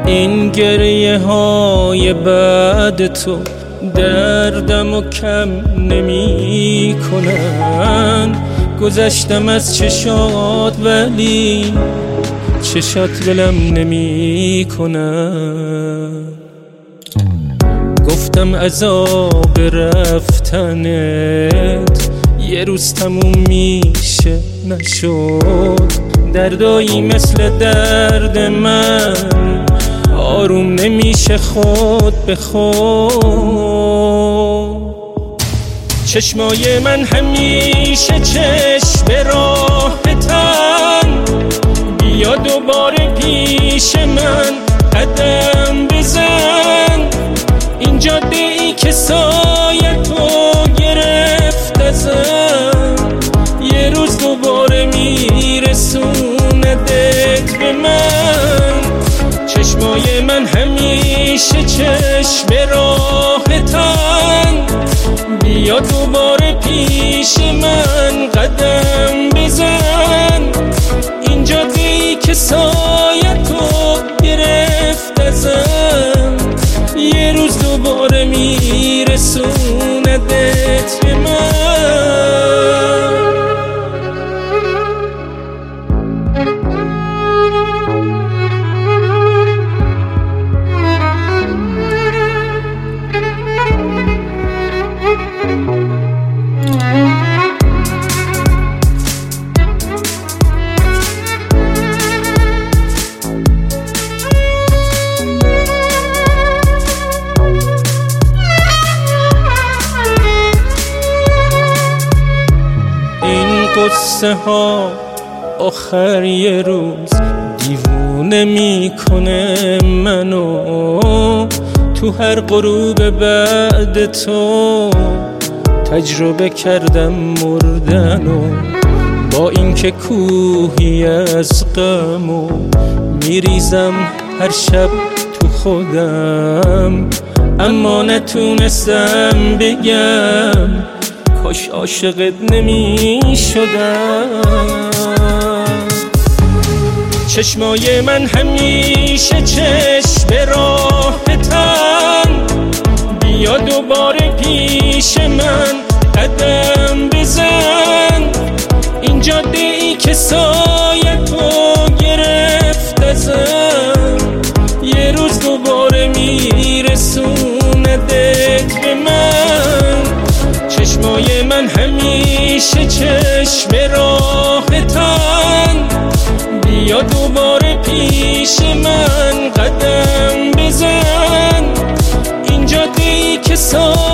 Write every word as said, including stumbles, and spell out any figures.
این گریه های بعد تو دردم و کم نمی کنن. گذشتم از چشات ولی چشات ولم نمی کنن. گفتم عذاب رفتنت یه روز تموم میشه، نشد. دردایی مثل درد من آروم نمیشه خود به خود. چشمای من همیشه چشم راحتن، بیا دوباره پیش من قدم بزن. این جاده ای که سایه تو گرفت ازم یه روز دوباره میرسوندت به من. چشمای من همیشه چشم راحتن، بیا دوباره پیش من قدم بزن. این جاده‌ای که سایه تو گرفت ازم یه روز دوباره میرسوندت به من. قصه ها آخر یه روز دیوونه میکنه منو. تو هر غروب بعد تو تجربه کردم مردنو. با اینکه کوهی از غمو میریزم هر شب تو خودم، اما نتونستم بگم کاش عاشقت نمی شدم. چشمای من همیشه چشم راحتن، بیا دوباره پیش من قدم بزن. این جاده ای که سایه تو گرفت ازم یه روز دوباره میرسوندت به من. چشمای من همیشه چشم راحتن، بیا دوباره پیش من قدم بزن. این جاده‌ای که سایه